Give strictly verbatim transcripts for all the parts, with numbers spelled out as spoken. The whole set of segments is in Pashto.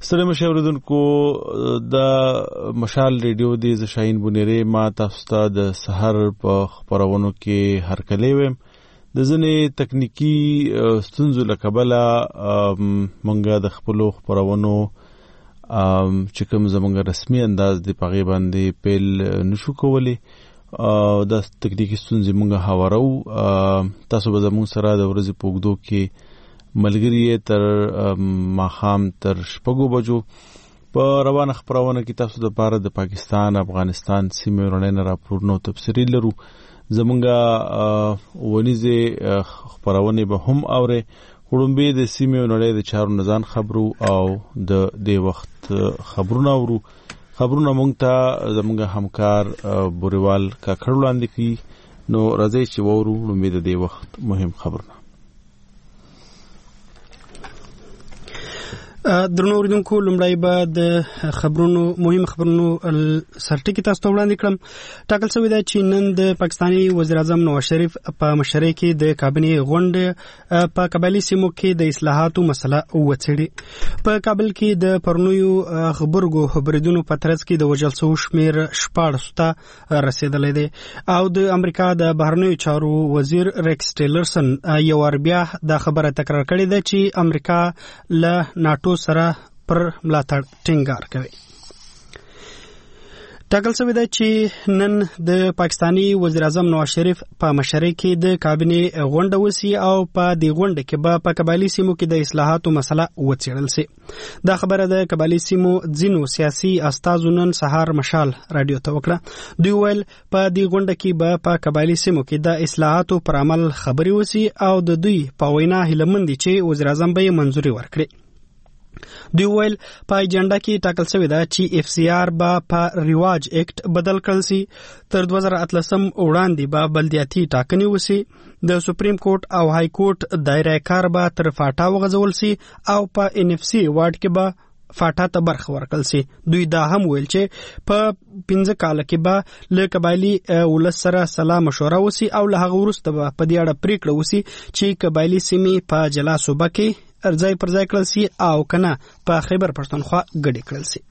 ستړي مشه اوریدونکو د مشال ریډیو دی ز شاهین بونیری ما تاسو ته د سحر په خبرونو کې هرکلی ویم د ځنې تکنیکی ستونزو له کبله مونږه د خپلو خبرونو چې کوم زمونږ رسمي انداز دی په هغې باندې پیل نشو کولی د تکنیکی ستونزې مونږه هوارو تاسو به زمونږ سره د ورځې په اوږدو کې ملګری تر ماښام تر شپږو بجو په روانه خبرونه کې تاسو د پاره د پاکستان افغانستان سیمې ورننه راپورونه او تفسیری لرو زمونږه ونیزه خبرونه به هم اوري وړومبه د سیمې ورننه د چارو نزان خبرو او د دې وخت خبرونه اورو خبرونه مونږ ته زمونږه همکار بوریوال کاکړ وړاندې کوي نو راځي چې وورو وړومبه د دې وخت مهم خبرونه درنو اوریدونکو لومړی به د خبرونو مهم خبرونو سرټکی تاسو ته وړاندې کړم ټاکل شوی دی چې نن د پاکستاني وزیر اعظم نواز شریف په مشرۍ کې د کابینې غونډه په قبایلي سیمو کې د اصلاحاتو مسله وڅېړي په کابل کې د پرونیو خبرګو بریدونو په ترڅ کې د وژل شوو شمېر شپاړسو ته رسېدلی دی او د امریکا د بهرنیو چارو وزیر ریکس ټیلرسن یو وار بیا دا خبره تکرار کړې ده چې امریکا له ناټو سره پر ملاتړ ټینګار کوي ټاکل شوی دی چې نن د پاکستاني وزیر اعظم نواز شریف په مشرۍ کې د کابینې غونډه وسی او په دې غونډه کې به په قبایلي سیمو کې د اصلاحاتو مسله وڅېړل شي دا خبره د قبایلي سیمو ځینو سیاسي استازو نن سهار مشال رادیو ته وکړه دوی ویل په دې غونډه کې به په قبایلي سیمو کې د اصلاحاتو پر عمل خبرې وسی او د دوی په وینا هیلهمند دي چې وزیر اعظم به منځوري ورکړي دوی ویل په ایجنډا کې ټاکل شوی ده چې اف سی آر به په رواج اکټ بدل کړل شي تر دوه زره اتلسم وړاندې به بلدیاتي ټاکنې وشي د سپریم کورټ او های کورټ دایره کار به تر فاټا وغځول شي او په ان اف سی وارډ کې به فاټا ته برخه ورکړل شي دوی دا هم ویل چې په پنځه کال کې به له قبایلي ولس سره سلا مشوره وشي او له هغه وروسته به په دې اړه پریکړه وشي چې قبایلي سیمې په جلا صوبه کې ارځای پر ځای کړل شي او کنه په خیبر پښتونخوا ګډې کړل شي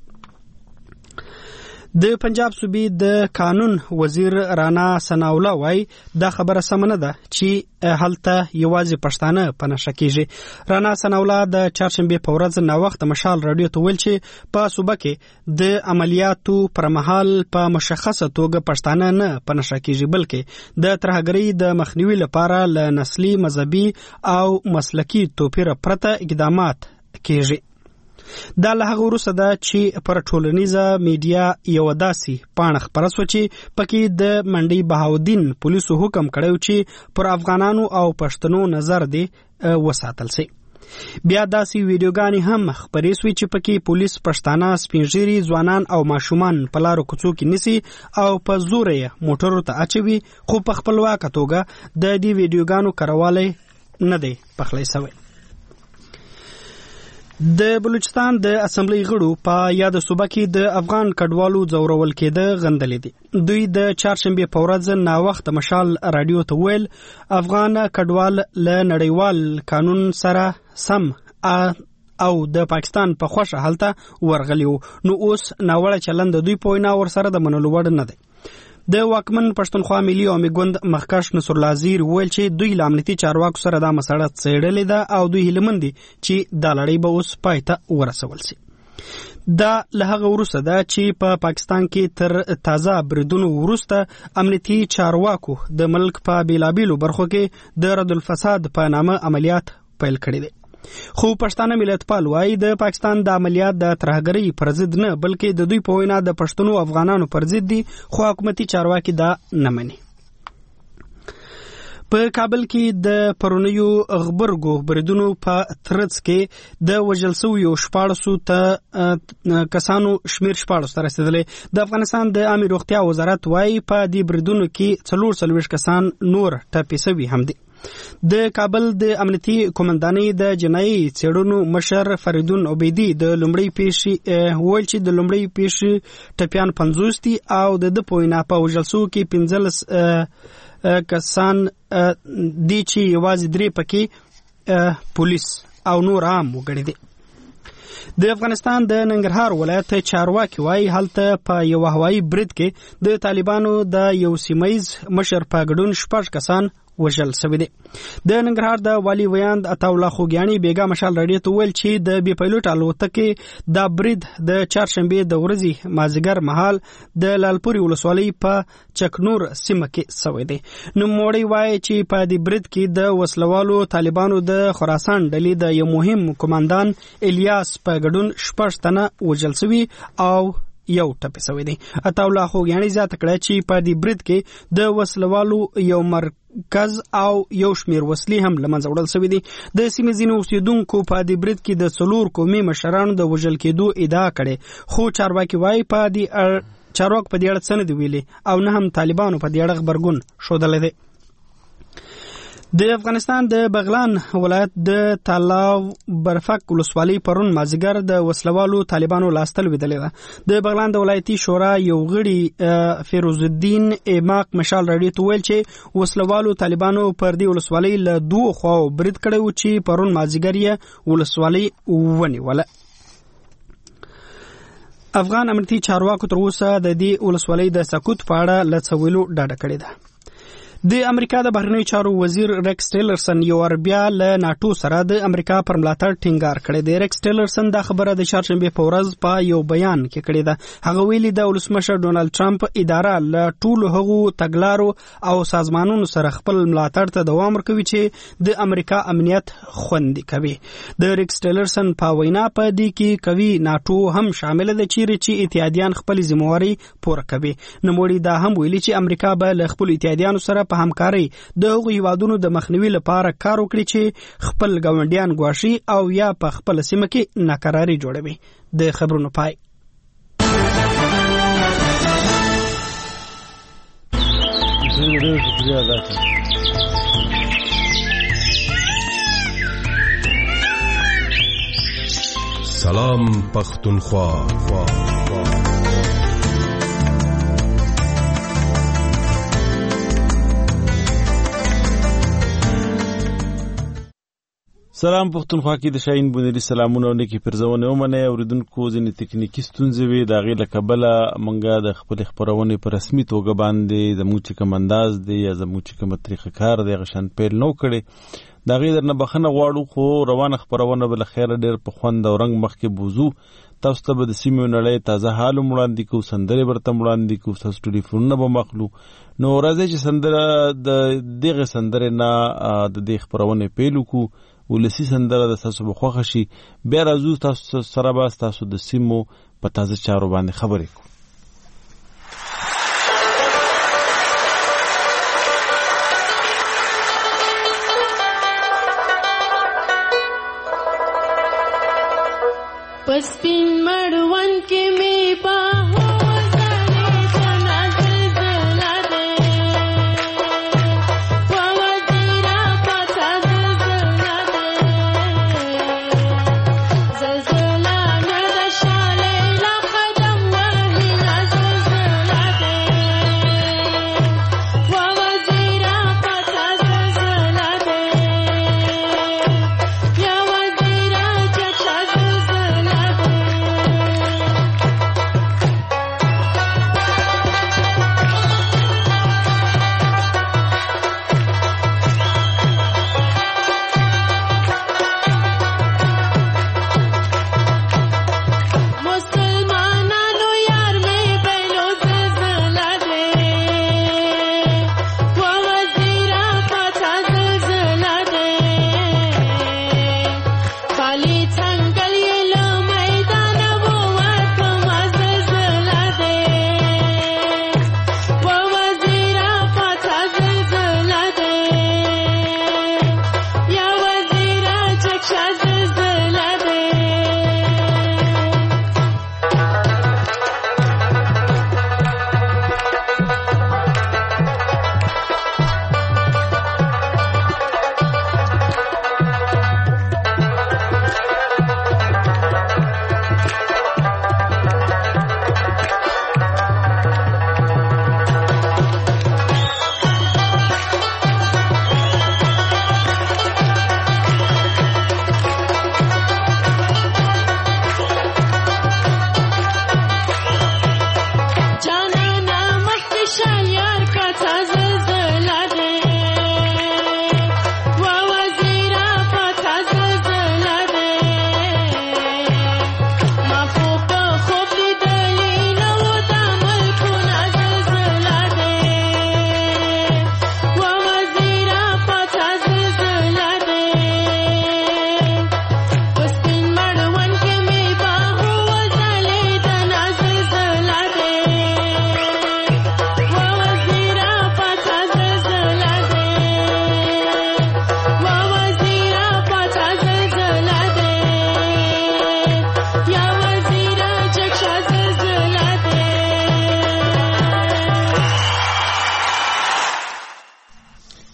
د پنجاب صوبې د قانون وزیر رانا ثناءالله وای دا خبره سم نه ده چې هلته یوازې پښتانه په نشه کېږي رانا ثناءالله د چهارشنبې په ورځ ناوخته مشال رادیو ته ویل چې په صوبه کې د عملیاتو پر مهال په مشخصه توګه پښتانه نه په نشه کېږي بلکې د ترهګرۍ د مخنیوي لپاره له نسلي مذهبي او مسلکي توپیر پرته اقدامات کېږي دا له هغه وروسته ده چې پر ټولنیزه میډیا یو داسې پاڼه خپره شوه چې پکې د منډۍ بهاودین پولیسو حکم کړی چې پر افغانانو او پښتنو نظر دی وساتل شي بیا داسې ویډیوګانې هم خپرې شوې چې پکې پولیس پښتانه سپینږیري ځوانان او ماشومان په لارو کوڅو کې نیسي او په زور یې موټرو ته اچوي خو په خپلواکه توګه د دې ویډیوګانو کروالی نه دی پخلی شوی د بلوچستان د اسمبلی غړو په یاد صوبه کې د افغان کډوالو ځورول کېده غندلې دي دوی د چهارشنبې په ورځ ناوخته مشال رادیو ته ویل افغان کډوال له نړیوال قانون سره سم او د پاکستان په خوښه حالته ورغلی وو نو اوس ناوړه چلند دوی په وینا ورسره د منلو وړ نه دی د واکمن پښتونخوا ملي عوامي ګوند مخکښ نصر الله زیر ویل چې دوی له امنیتي چارواکو سره دا مسله څېړلې ده او دوی هیلهمند دي چې دا لړۍ به اوس پای ته ورسول شي دا له هغه وروسته ده چې په پا پاکستان کې تر تازه بریدونو وروسته امنیتي چارواکو د ملک په بیلابیلو برخو کې د رد الفساد په نامه عملیات پیل کړي دي خو پښتانه ملتپال وایي د پاکستان د عملیات د ترهګرۍ پر ضد نه بلکې د دوی په وینا د پښتنو افغانانو پر ضد دي خو حکومتي چارواکي دا نه مني په کابل کې د پرونیو غبرګو بریدونو په ترڅ کې د وژل شویو شپاړسو ته کسانو شمیر شپاړسو ته رسېدلی د افغانستان د عامې روغتیا وزارت وایي په دې بریدونو کې څلور څلوېښت کسان نور ټپي شوي هم دي د کابل د امنیتي قومندانۍ د جنایي څېړنو مشر فریدون عبیدي د لومړۍ پیښې ویل چې د لومړۍ پیښې ټپیان پنځوس دي او د ده په وینا په وژل شوو کې پنځلس کسان دي چې یوازې درې پکې پولیس او نور عام وګړي دي د افغانستان د ننګرهار ولایت چارواکي وایي هلته په یو هوایي برید کې د طالبانو د یو سیمایز مشر په ګډون شپږ کسان وژل شوي دي. د ننګرهار د والي ویاند عطاالله خوږیاڼي بیګا مشال راډیو ته ویل چې د بي پایلوټ الوتکې دا برید د چهارشنبې د ورځې مازیګر مهال د لالپورې ولسوالۍ په چکنور سیمه کې شوی دی. نوموړی وایي چې په دې برید کې د وسلوالو طالبانو د خراسان ډلې د یو مهم کمانډان الیاس په ګډون شپږ تنه وژل شوي او یو ټپي شوی دی. عطاالله خوږیاڼي زیاته کړه چې په دې برید کې د وسلوالو یو مرکز او یو شمیر وسلې هم له منځه وړل شوي دي. د سیمې ځینو اوسیدونکو په دې برید کې د څلور قومي مشرانو د وژل کېدو ادعا کړې، خو چارواکي وایي په دې چارواکو په دې اړه څه نه دي ویلي او نه هم طالبانو په دې اړه غبرګون ښودلی دی. د افغانستان د بغلان ولایت د تالاو برفک ولسوالۍ پرون مازیګر د وسلوالو طالبانو لاسته لوېدلې ده. د بغلان د ولایتي شورا یو غړي فیروز الدین ایماق مشال راډیو ته ویل چې وسلوالو طالبانو پر دې ولسوالۍ له دوو خواو برید کړی و چې پرون مازیګر یې ولسوالۍ ونیوله. افغان امنیتي چارواکو تر اوسه د دې ولسوالۍ د سقوط په اړه له څه ویلو ډډه کړې ده. د امریکا د بهرنیو چارو وزیر ریکس ټیلرسن یو ور بیا له ناټو سره د امریکا پر ملاتړ ټینګار کړی دی. ریکس ټیلرسن دا خبره د چهارشنبې په ورځ په یو بیان کې کړې ده. هغه ویلي د ولسمشر ډونالد ټرمپ اداره له ټولو هغو تګلارو او سازمانونو سره خپل ملاتړ ته دوام ورکوي چې د امریکا امنیت خوندي کوي. د ریکس ټیلرسن په وینا په دې کې کوي ناټو هم شامل ده چیرې چې اتحادیان خپل ذمہواري پوره کوي. نوموړي دا هم ویلي چې امریکا به له خپل اتحادیانو سره په همکاري د هغو هیوادونو د مخنیوي لپاره کار وکړي چې خپل ګاونډیان ګواښي او یا په خپل سیمه کې ناکراري جوړوي. د خبرونو پای. سلام پختونخوا. سلام پختونخوا کې د شاهین بونری سلامونه او نیکی پرزونه ومنه. اوریدونکو ځینې تکنیکی ستونزې وي د هغې له کبله موږ د خپلې خپرونې په رسمي توګه باندې زموږ چې کوم انداز دی یا زموږ چې کومه طریقه کار دی هغه شان پیل نو کړی. د هغې درنه بخښنه غواړو، خو روانه خپرونه به له خیره ډېر په خوند او رنګ مخکې بوځو. تاسو ته به د سیمې نړۍ تازه حال وړاندې کوو، سندرې ورته وړاندې کوو، ستاسو ټلیفونونه به مخلو. نو راځئ چې سندره د دغې سندرې نه د دې خپرونې پیل وکړو. ولسی سندره د تاسو به خوښه شي. بیا راځو تاسو سره به تاسو د سیمو په تازه چارو باندې خبرې کوو. پسپین مړوند کې می باهو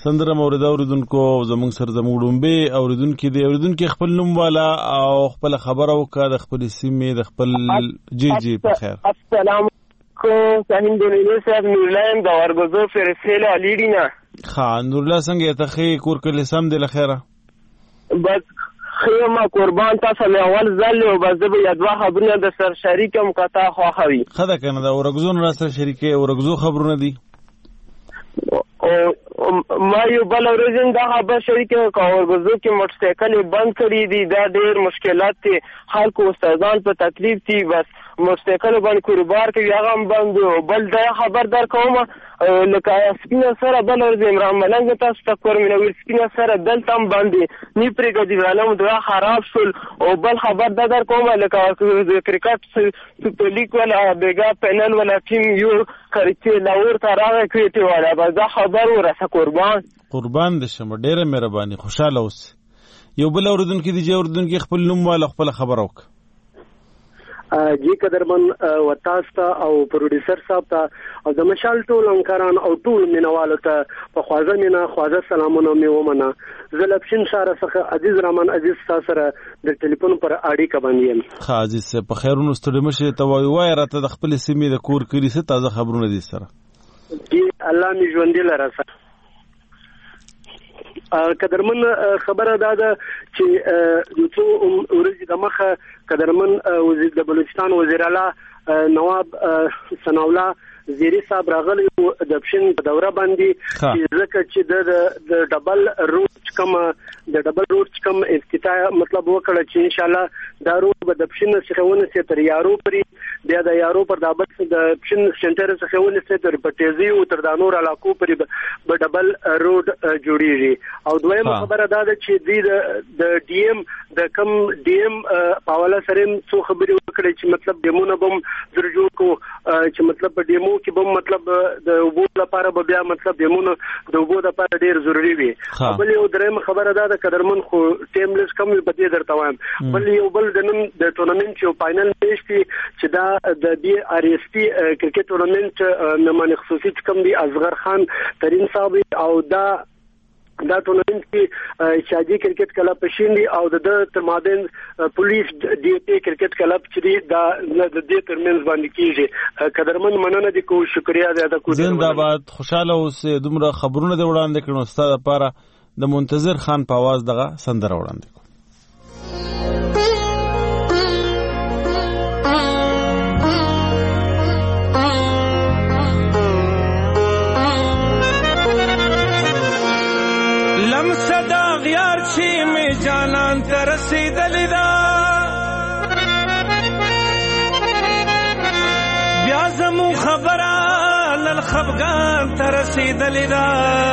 سندره مورد اوریدونکو زموږ سره زموږ ډومبه اوریدونکو دی اوریدونکو خپل نوم والا او خپل خبره وکړه د خپل سیمې د خپل جی جی په خیر. السلام علیکم شاهین بنیلو صاحب نورلایم د ورغزو فرسیل الیډینا. ها نورلا څنګه ته خې کور کله سم دی لخيره بس خیمه قربان تاسو له اول ځل او بس د یادوا خبرونه د سر شریکم قطا خوخوي خدا کنه دا ورغزو را سره شریکه ورغزو خبرونه دي او ما یو بل ورځین دا خبر شریکه کاورغزو کې موټر سایکل بند کړی دي دا ډېر مشکلات دي خلکو استادان په تکلیف دي بس موټر سایکل باندې کاروبار کوي هغه بند بل دا خبر در کوم لکه سپینه سره بل ورځ عمران ملنګ تاسو تکور مینه ویل سپینه سره دلته هم باندې نی پرېګه دی علم دا خراب شول او بل خبر دا در کوم لکه کرکټ سپر لیګ ولا بیګا پینل ولا ټیم یو کرچې لاور ته راغی کوي ولا بس دا خبر ورسه قربان قربان د شم ډیره مهرباني خوشاله اوس یو بل اوردونکو دی چې اوردونکو خپل نوم والا خپل خبر وک جی قدرمن وتاستا او پروډوسر صاحب ته او د مشال ټول انکاران او ټول مینوالو ته په خوازه مینا خوازه سلامونه مې ومنه زلپشن شاره څخه عزیز رحمان عزیز تاسو سره د ټلیفون پر اړیکه باندې یم. ښه عزیز سه په خیرونو ستړي مشه ته وای وای راته د خپل سیمې د کور کړي څه تازه خبرونه دي سره. جی الله می ژوندې لره سره قدرمن خبره دا ده چې یو څو ورځې د مخه قدرمن وزیر د بلوچستان وزیر اعلی نواب ثناءالله زیری صاحب راغلی د پښین په دوره باندې چې ځکه چې د ډبل روټ کوم د ډبل روټ کوم افتتاح مطلب وکړه چې ان شاء الله دا روټ به د پښین څخه ونه تر یارو پرې بیا د یارو پر د بل د پښین سنټر څخه ونه تر پټیزي او تر د نور علاقو پرې به ډبل روټ جوړیږي. او دویمه خبره دا ده چې د ډي ایم د کم ډي ایم پاوله سره څو خبرې وکړي چې مطلب ډیمونه بم درجو کو چې مطلب په ډیمو کې بم مطلب د وبو لپاره به بیا مطلب ډیمونه د وبو لپاره ډیر ضروری وي. بل یو درېم خبره دا ده قدرمن خو ټیم لیس کم په دې درته وایم بل یو بل د نن د ټورنمنت یو فائنل میچ دی چې دا د بي ار اس پی کرکټ ټورنمنت نمونه خصوصي کم دی اصغر خان ترين صاحب او دا دا ټورنمنت کې شاجي کرکټ کلب پښیندي او د ترمادن پولیس ډي پی کرکټ کلب چې دا د دې ترمنځ باندې کیږي. قدرمن مننه دي کو شکریا ادا کوم زنده‌باد خوشاله اوس دومره خبرونه د وړاندې کړو استاد لپاره د منتظر خان په आवाज دغه سندره وړاندې غیار چی می جانان ترسیدلی دا بیا زمو خبره للخفگان ترسیدلی دا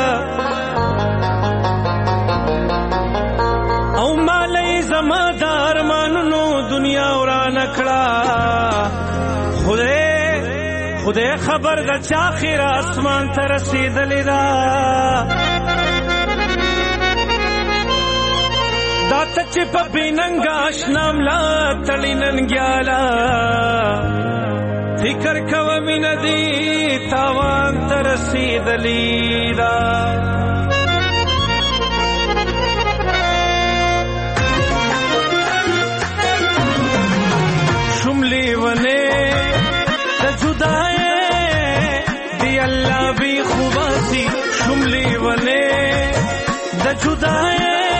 او مالی زما دار مانونو دنیا وران کړه خوده خوده خبر دا چاخیر آسمان ترسیدلی دا دا تچ په بیننګ آشنام لا تړیننګیالا فکر کوم مين دي تاوان تر رسیدلی دا شملی ونه د جدای دی الله بی خوباسی شملی ونه د جدای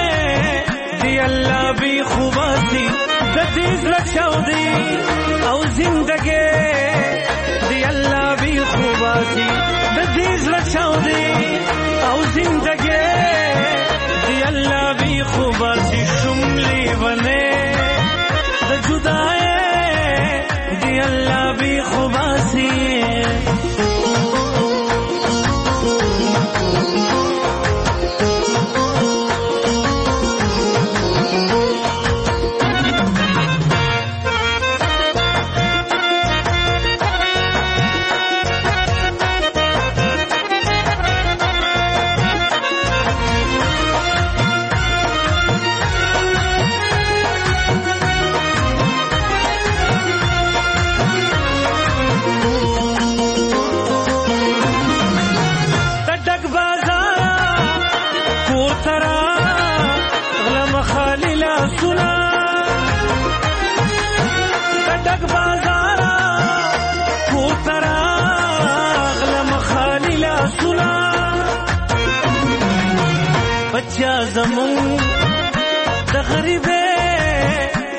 اللہ بھی خوباسی دتیز لکشاو دی او زندگی دی اللہ بھی خوباسی دتیز لکشاو دی او زندگی دی اللہ بھی خوباسی شملی بنے د جدائے دی اللہ بھی خوباسی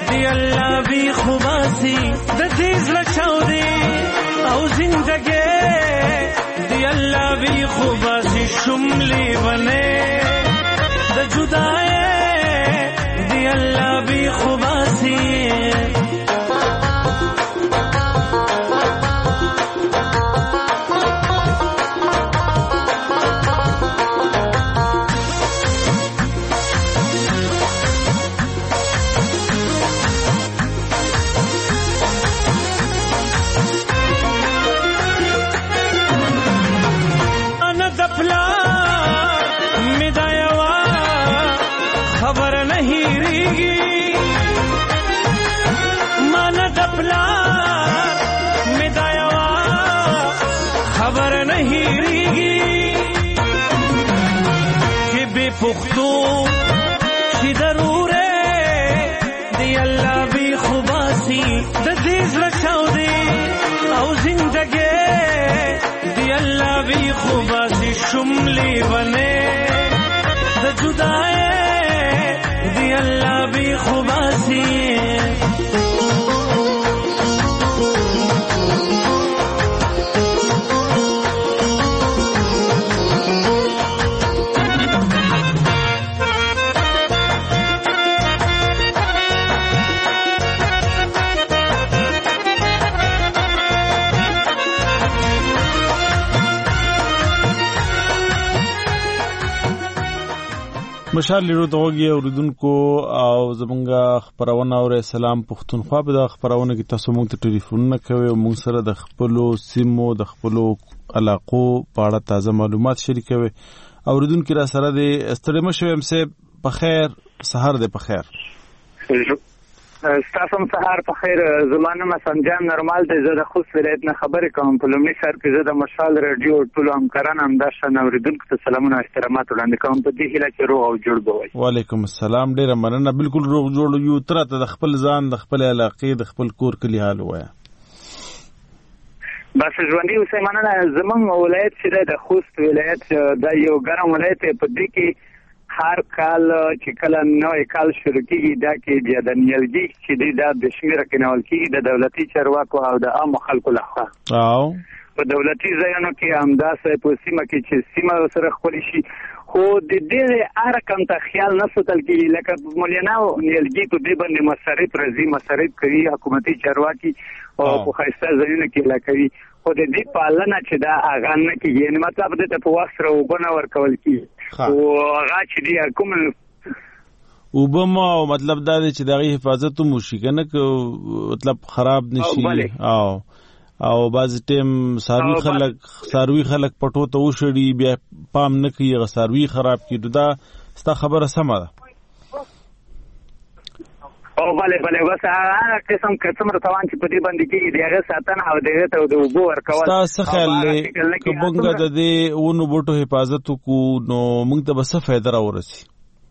دی الله بی خوباسی د دې زړه چاودي او زندګي دی الله بی خوباسی شملې بنه د جدای دی الله بی خوباسی خبر نہیں ریگی من دپلا مدایوا خبر نہیں ریگی کہ بے پختو چی ضرور دی اللہ بھی خوباسی ددیز رچاو دی او زندگی دی اللہ بھی خوباسی شملی بنے د جدائے دی اللہ بھی خوباسی مشال لیرو دوغي اوریدونکو او زمونږه خبرونه او سلام پښتونخوا په د خبرونه کې تاسو مونږ ته ټلیفونونه کوي او مونږ سره د خپلو سیمو د خپلو علاقو په اړه تازه معلومات شریکوي. اوریدونکو را سره د ستړي مشو هم سه په خیر سحر دې په خیر تاسو هم سحر په خیر. زمانه ما سنجام نورمال دی. زه د خوست ولایت نه خبرې کوم. په لومړي سر کې زه د مشال رادیو ټول همکاران همداشته اوریدونکو ته سلامونه او احترامات وړاندې کوم په دې هیله چې روغ او جوړ بوي. وعلیکم السلام. ډیره مننه. بالکل روغ جوړ یو تر ته د خپل ځان د خپل علاقې د خپل کور کلی حال وایا. بس ژوندۍ اوسئ. مننه. زمونږ ولایت چې د خوست ولایت دا یو ګرم ولایت په دې کې هر کال چې کله نوې کال شروع کیږي دا کې بیا د نیالګي چې دی دا د شمیره کې نول کیږي د دولتي چارواکو او د عام خلکو لخوا او په دولتي ځایونو کې همداسې په سیمه کې چې سیمه سره خپل شي خو د دې ارقام ته خیال نه ساتل کیږي لکه مولینا نیالګي په دې باندې مصارف راځي مصارف کوي حکومتي چارواکي او په خاصه ځایونو کې لکوي خو د دې پالنه چې دا اغه نه کیږي نو مطلب د په وخت سره وګونه ورکول کیږي او هغه چې دی کوم وبما مطلب دا دی چې دغه حفاظت مو شي کنه مطلب خراب نشي او او باز ټیم ساروی خلک ساروی خلک پټو ته وشړي بیا پام نه کوي غ ساروی خراب کیدو دا ستا خبره سمه ده او bale bale بس هغه قسم قسم روان چې په دې باندې کې دیغه ساتنه او دغه ته د وګو ورکول تاسو خیال کې بونګه د دې ونو بوټو حفاظت کو نو موږ ته بس فائدہ راورسي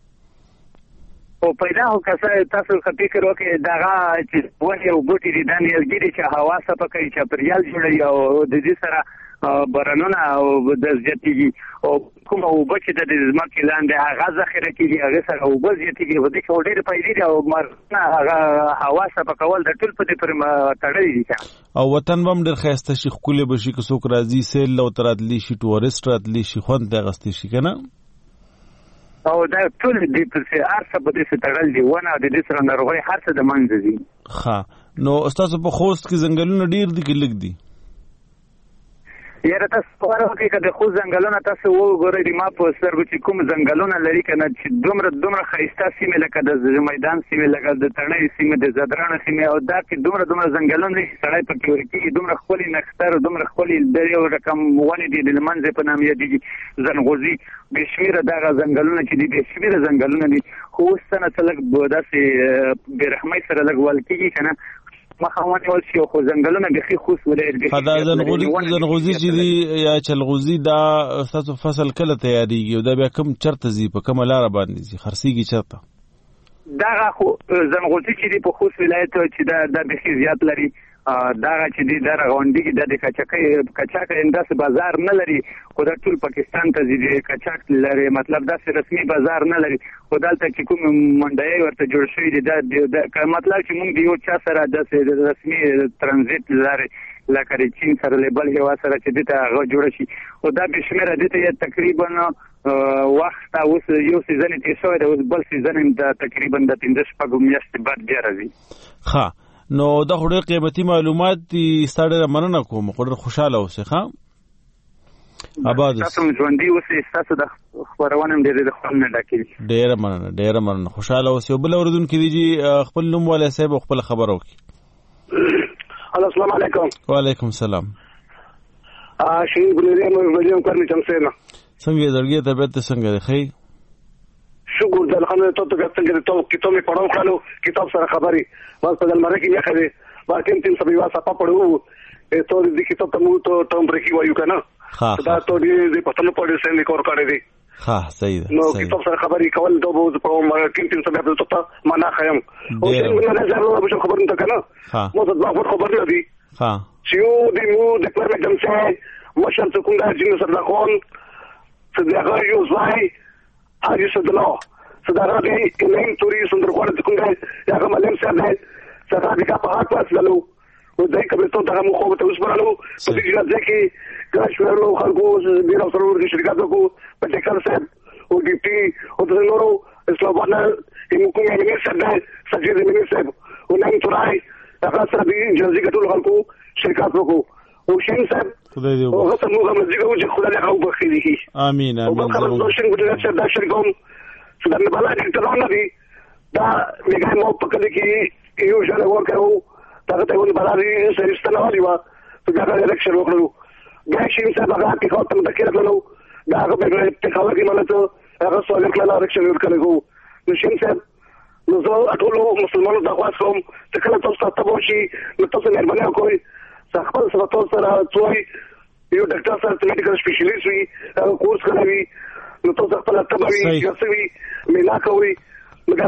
او پیدا هو کسه تاسو فکر وکړئ دغه چې ونه یو بوټي دي دانه یلګي چې هوا صفه کوي چې پریال جوړي او د دې سره برانونه او د زیاتیږي او کوم او بچی د ځمکې لاندې هغه ذخیره کیږي هغه سره او بزیاتیږي و دې کې ډېر پیدا دي او مرنه هغه هوا صفه کول د ټول په دې پر تړلې دي او وطن هم ډېر خسته شي خولې بشي که څوک راځي سیل لو تراتلی شي ټورست راتلی شي خوند غستې شي کنه او دا ټول دې په ارسه په دې تړل دي ونه د دې سره ناروغي هر څه د منځ دي. ها نو استاد په خوست کې ځنګلونه ډیر دي کې لګ دي یاره تاسو خبره کوي کله خو ځنګلونه تاسو وګورئ ما په سترګو چې کوم ځنګلونه لري کنه چې دومره دومره خیسته سیمه لکه د میدان سیمه لکه د تڼۍ سیمه د زدرانه سیمه او دا کې دومره دومره ځنګلونه دي سړی په کې ورکی دومره خولي نختر دومره خولي د یو رقم ونی دي د منځ په نام یادي زنغوزي بشمیره دا ځنګلونه چې دي بشمیره ځنګلونه دي خو ستنه تلک بوداسي برحمای سره لګول کیږي کنه مخاونه ول شي خو ځنګلونه بخي خوس ولې دا زنغوزي زنغوزي چې دی یا چلغوزي دا تاسو فصل کله تیاریږي او دا بیا کوم چرته زی په کوم لار باندې زی خرسيږي چرته دغه خو زنغوټي چې دی په خوست ولایت چې دا د بخي زیات لري دغه چې دی د غونډي کې د کچاکې کچاکې انداس بازار نه لري خو د ټول پاکستان ته ځي کچاک لري مطلب دا رسمي بازار نه لري خو دلته چې کوم منډي ورته جوړ شوی دی دا مطلب چې موږ یو چا سره د رسمي ترانزیت لري لکه چین سره لیبل هوا سره چې دته غو جوړ شي او دا بشمره دته تقریبا وخت اوس یو سیزن کې شوی د بل سیزن د تقریبا د پنځه شپږ میاشتې بعد بیا راځي ها نو دا خوري قیمتي معلومات دي ستاره مننه کوم خوري خوشاله اوسه ښه آباد تاسو ژوندۍ اوسئ تاسو د خبرونه ډېر د خپل نه ډاکې ډېر مننه ډېر مننه خوشاله اوسئ بل اوردون کې دي خپل نوم والے صاحب خپل خبر وکړي السلام علیکم وعلیکم السلام ا شي بلې مې ویډیو کړی چې څنګه څنګه درګه طبيعت څنګه ده خی شکر د الحمدلله ته ته څنګه ته کتاب می پڑھاو کالو کتاب سره خبري بس په دل مره کې نه خبره باقي تین سبي واسه په پړو ته دې کتاب ته مو ته ټوم بریکی وایو کنه دا ته دې په تل پړې سره لیکور کړی دی ها صحیح ده نو کتاب سره خبري کول د بوز په مره کې تین سبي په ته معنا خیم او څنګه نه زارو به خبر نه کنه مو ته دا خبر نه دی ها چې دې مو د پرمه دم څه مشر څه کوم دا جن سره خون څه دی هغه یو ځای حاجی صدلا صدارا دی الهیم توری سندرخوان څنګه هغه ملم صاحب دی صدارا دی کا په هات پاس لالو او دای کبه ته دغه مخ ته اوس برالو په دې ځای کې کاشورلو خلکو ډیر سره ورته شرکت کو په ټیکل صاحب او ډی پی او د نورو اسلام باندې یو کومه منیسټر دی سجید منیسټر او نن ترای هغه سره دی جلدی کټول خلکو شرکت وکړو او شین صاحب خدای دې او هغه موږ مزګه او چې خدای له او بخیلی امين امين او خبر شین ګټه چې دا شرکوم څنګه نه بلا دې ته نه دی دا میګه مو په کله کې یو ځل ورکړو دا ته ونه بلا دې سرستانه والی وا څنګه دا الیکشن وکړو دا شین صاحب هغه کې خاطر متکر کړو دا هغه په ته خبر کې ملته هغه سوال کړل الیکشن ورکړو نو شین صاحب نو زه ټول مسلمانانو د خواص کوم چې کله تاسو ته وشي نو تاسو مهرباني وکړئ خپل سره تاسو سره څوی یو ډاکټر سره میډیکل سپیشلیست وي کورس کوي نو تاسو خپل تبوي یاسوي مینا کوي دا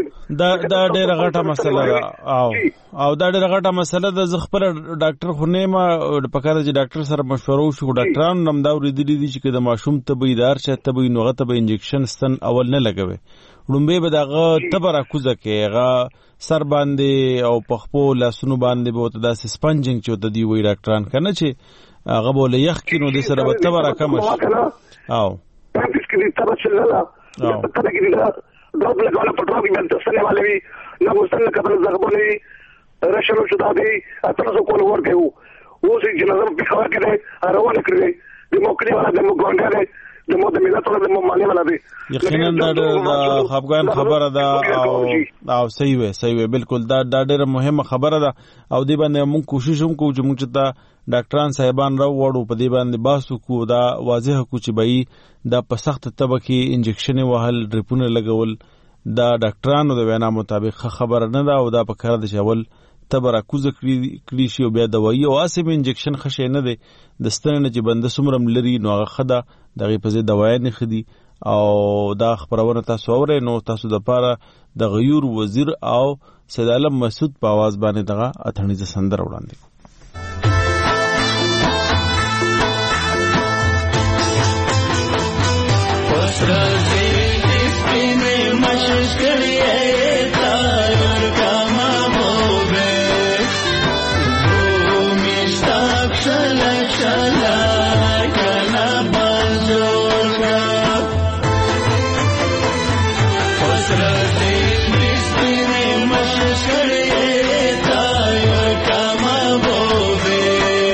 دا ډېر غټه مسله ده او او دا ډېر غټه مسله ده زه خپل ډاکټر خو نه ما په کار چې ډاکټر سره مشوره وشو ډاکټرانو نم دا ورېدلې دي چې د ماشوم تبویدار چې تبوی نوغه تبوی انجکشن ستن اول نه لګوي لومبه به دغه تبره کوزه کې هغه سر باندې او پخپو لاسونو باندې به د سسپنجینګ چې د دی وی ډاکټران کنه چې هغه بوله یخ کینو د سره به تبره کم شي او تاسو کې تبه چللا او کله کې ډوب لګول په ډوب باندې تسنه والي نو مستنه قبل زغبلې رشلو شدا دی تاسو کول ورکو او چې جنازه په خوا کې روانه کړې د موکلي ولا د موګونګره د مو د ملت ولا د مو مالي ولا دی یقینا دا خپګان خبره ده او او صحیح وي صحیح وي بالکل دا دا ډېره مهمه خبره ده او دې باندې موږ کوشش هم کوو چې موږ ته ډاکټران صاحبان راو وړو په دې باندې باسو کو دا واضح کو چې بای دا په سخت طبقه انجکشن وهل ډریپونه لګول دا ډاکټرانو د وینا مطابق خبره نه ده او دا په کار د شاول تبره کوزه کړی شي او بیا دوايي او اسیم انجکشن خشه نه ده د ستنه چې بنده سمرم لري نو هغه خده دغه په ځای دوايي نه خدي او دا خبرونه تاسو اورئ نو تاسو د پاره د غیور وزیر او سید عالم مسعود په आवाज باندې دغه اتھنیزه سندر وړاندې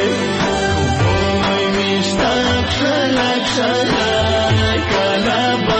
Shala, shala, kala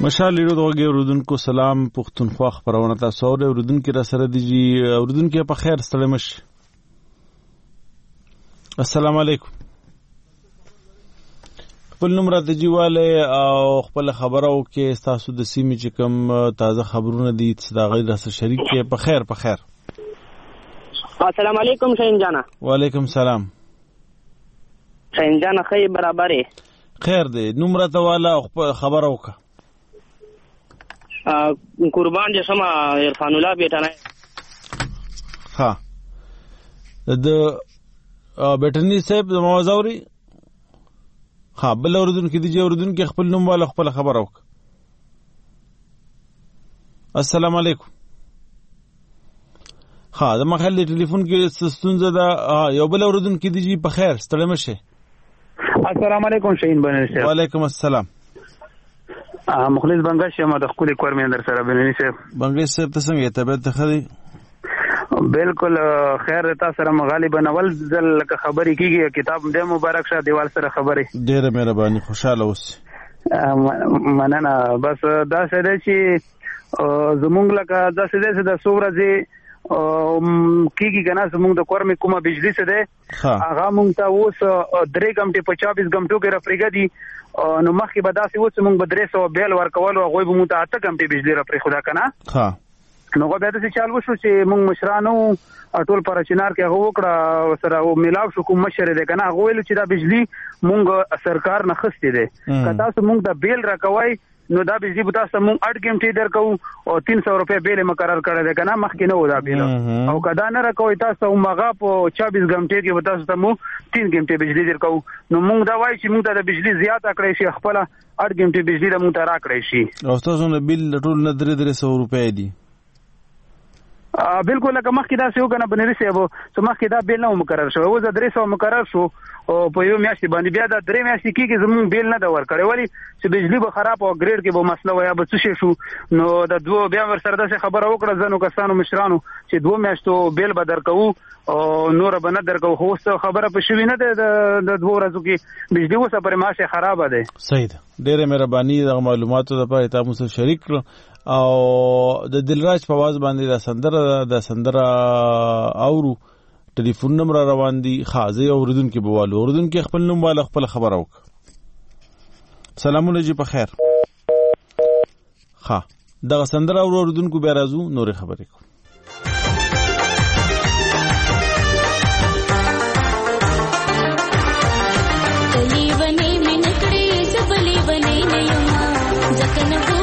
مشال ریډیو دغه اوریدونکو سلام پښتونخوا خبرونه تاسو اورئ اوریدونکو را سره دي اوریدونکو په خیر ستړي مش السلام علیکم خپل نوم راته جیواله او خپل خبرو کې تاسو د سیمې چې کوم تازه خبرونه دي دا غیر سره شریک کې په خیر په خیر السلام علیکم شاهین جانا وعلیکم سلام شاهین جانا خیر برابرې خیر دی نوم راته والا خبرو کا قربان جسم عرفان الله بیٹا نه ها د بیٹنی صاحب د موازوري ها بل اوردون کې دي اوردون کې خپل نوم والا خپل خبر اوک السلام علیکم ها د محل ټلیفون کې ستونزه ده یو بل اوردون کې دي په خیر ستړي مشه السلام علیکم شاهین بننی وعلیکم السلام مخلص بنگش یم د خپل کور مې در سره بننی صاحب بنگش صاحب ته څنګه طبيعت ته خدي بالکل خیر تاسو سره غالبا اول ځل خبرې کیږي کتاب دې مبارک شه دیوال سره خبرې ډېر مهرباني خوشاله اوسئ مننه بس دا څه دی چې زمونږ لکه دا څه دی چې د سورځي کیږي کنه زمونږ د کور مې کومه بجلی څه دی هغه مونږ ته اوس درې غمټې په چوبیس غمټو کې رافریګا دي نو مخکې به داسې اوس مونږ به درې سوه بیل ورکول او هغوی به مونږ ته اته غمټې بجلی رافرې خدا کنه نو بیا داسې چال وشو چې مونږ مشرانو ټول پر چنار کې هغه وکړه سره ملاو شو کوم مشر دی کنه هغه ویل چې دا بجلی مونږ سرکار نه خستې دی که تاسو مونږ د بیل راکوي نو دا بجلی به تاسو مونږ اټ غمټې درکو او تین سو روپے بیل مقرر کړی دی کنه مخکې نه و دا بیل او کدا نه راکوي تاسو مغه په چوبیس غمټې کې به تاسو ته مو تین غمټې بجلی درکو نو مونږ دا وایي چې مونږ ته د بجلی زیات کړی شي خپل اټ غمټې بجلی د مونږ ته راکړی شي او تاسو نه بیل ټول نه درې درې سو روپے دی بالکل لکه مخکې دا څه وکنه بنری صاحب چې مخکې دا بیل نه مقرر شو او زه درې سو مقرر شو او په یو میاشت باندې بیا دا درې میاشتې کېږي زموږ بیل نه دا ورکړی ولی چې بجلی به خراب او ګریډ کې به مسله ویا به څه شو نو د دوه بیا ور سره داسې خبره وکړه ځنو کسانو مشرانو چې دوه میاشتو بیل به درکو او نور به نه درکو خو څه خبره په شوی نه ده د دوه ورځو کې بجلی اوسه پرې ماشه خراب ده صحیح ده ډېره مهرباني د معلوماتو لپاره تاسو سره شریک کړو او د دلراج په आवाज باندې د سندره د سندره اورو ټلیفون نمبر روان دي خازي اوردون کې بوالو اوردون کې خپل نوم والا خپل خبر اوک سلام علیکم په خیر ها د سندره اوردون کو بیا راځو نور خبرې کو کلی ونی منکړې سبلی ونی نیما ځکه نه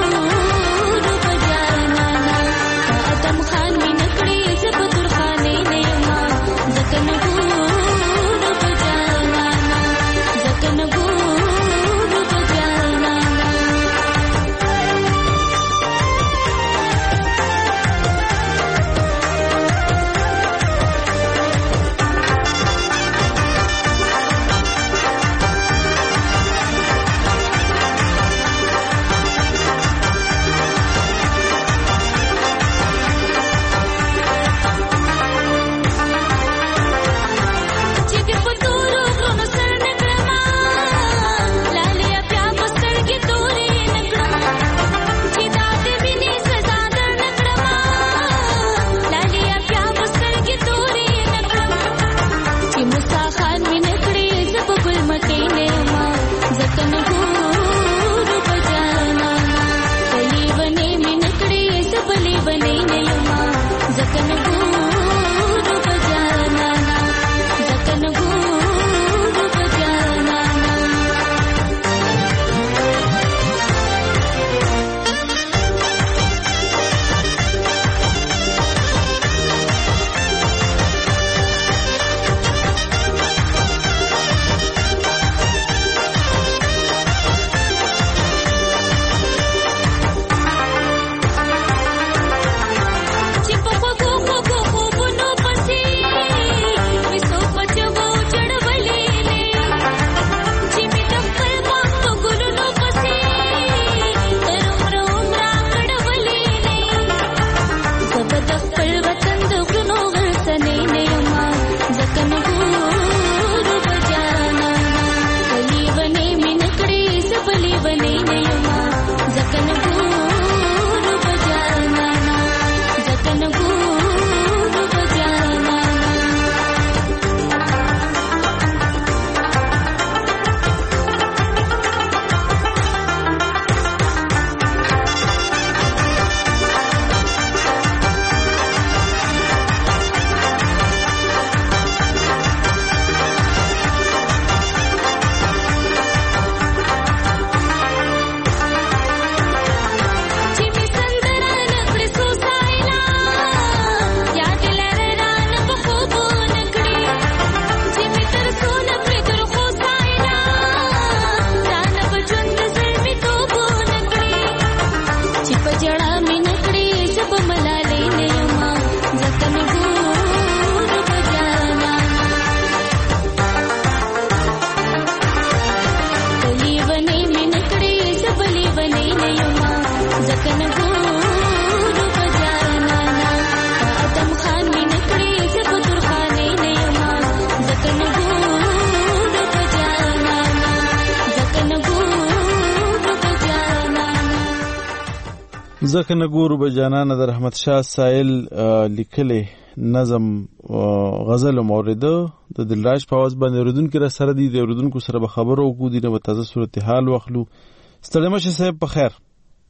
ځکه نه ګورو به جانانه د رحمت شاه سایل لیکلې نظم غزل مورده د دلراج په आवाज باندې اوریدونکو را سره دي د اوریدونکو سره به خبرو وکړو دینه به تازه صورتحال واخلو. ستړي مشه صاحب په خیر.